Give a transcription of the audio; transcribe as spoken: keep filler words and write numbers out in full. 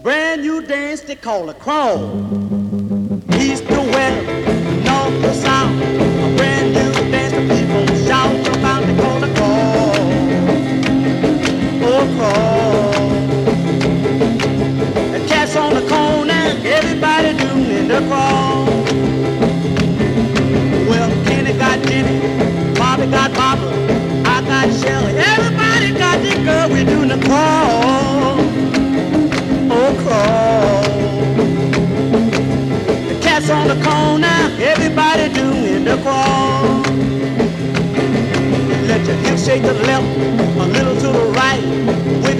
brand new dance they call a crawl. East to west, north to south, a brand new dance the people shout about they call a crawl. Oh, crawl. The cats on the corner, everybody doing the crawl. Well, Kenny got Jenny, Bobby got Barbara, I got Shelly, everybody got this girl, we doing the crawl. Oh, crawl. The cats on the corner, everybody doing the crawl. Let your hips shake to the left, a little to the right. When